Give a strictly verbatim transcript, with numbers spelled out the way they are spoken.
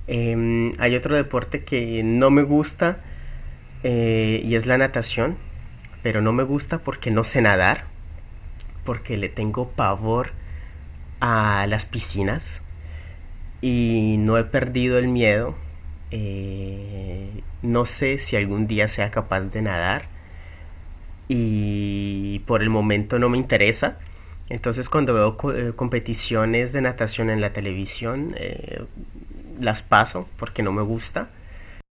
Em, hay otro deporte que no me gusta eh, y es la natación, pero no me gusta porque no sé nadar, porque le tengo pavor a las piscinas y no he perdido el miedo. Eh, no sé si algún día sea capaz de nadar y por el momento no me interesa. Entonces cuando veo co- eh, competiciones de natación en la televisión, eh, las paso porque no me gusta.